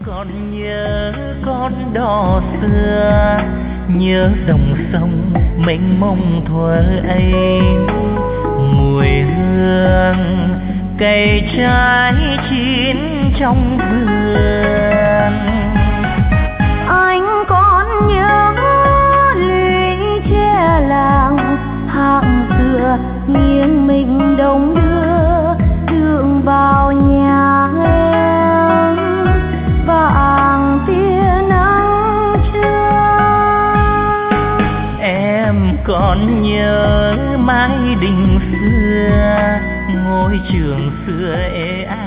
còn nhớ con đò xưa, nhớ dòng sông mênh mông thuở ấy, mùi hương cây trái chín trong vườn. Anh còn nhớ lũy tre làng hạng dừa nghiêng mình đông đưa đường vào nhà em vàng tia nắng trưa. Em còn nhớ mái đình xưa, ngôi trường xưa ê ái